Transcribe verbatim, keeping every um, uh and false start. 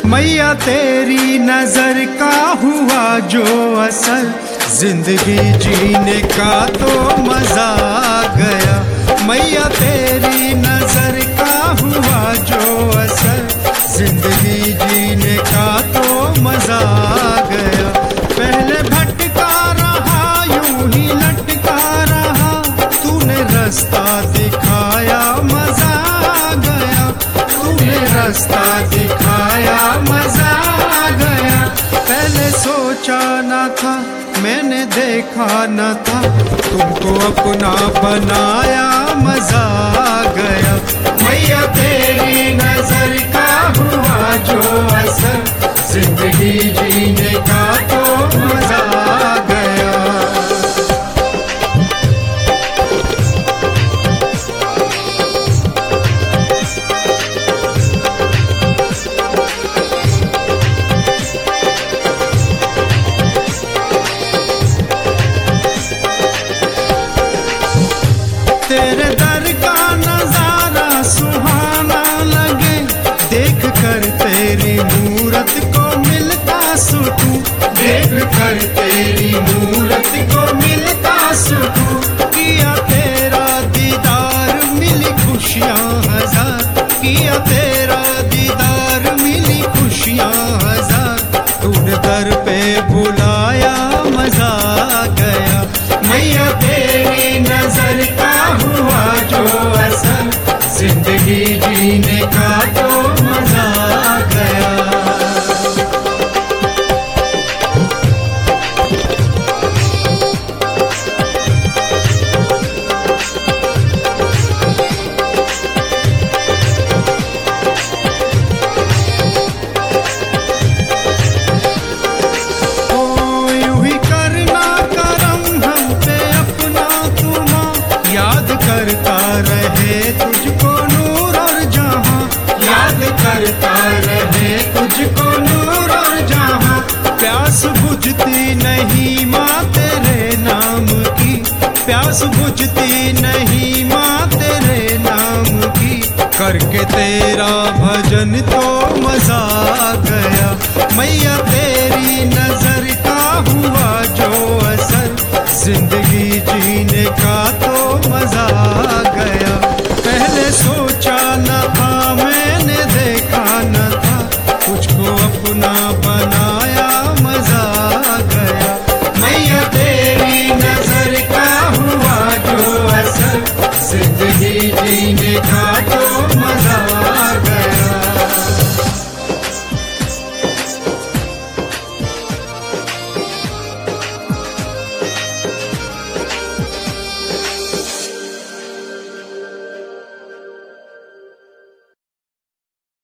मैया तेरी नजर का हुआ जो असर, जिंदगी जीने का तो मजा आ गया। मैया तेरी नजर का हुआ जो असर, जिंदगी जीने का तो मजा आ गया। पहले भटका रहा यूं ही लटका रहा, तूने रास्ता दिखाया मजा आ गया। तूने रास्ता दिखाया मजा आ गया। पहले सोचा न था मैंने देखा न था, तुमको अपना बनाया मजा आ गया। मैया तेरी नजर का हुआ जो असर, जिंदगी जीने का तो मजा आ गया। तेरे दर का नजारा सुहाना लगे, देख कर तेरी मूरत को मिलता सुकून। देख कर तेरी मूरत को मिलता सुकून। किया तेरा दीदार मिली खुशियाँ हजार, किया तेरा दीदार मिली खुशियाँ हजार। तूने दर पे बुलाया मजा आ गया। मैया तेरी नजर का हुआ जो असर, जिंदगी जीने का तो मजा आ गया। करता रहे तुझको नूर और जहां, याद करता रहे तुझको नूर और जहां। प्यास बुझती नहीं माँ तेरे नाम की, प्यास बुझती नहीं माँ तेरे नाम की। करके तेरा भजन तो मजा आ गया। मैया तेरी नजर का हुआ जो असर, जिंदगी जीने का तो मजा आ गया।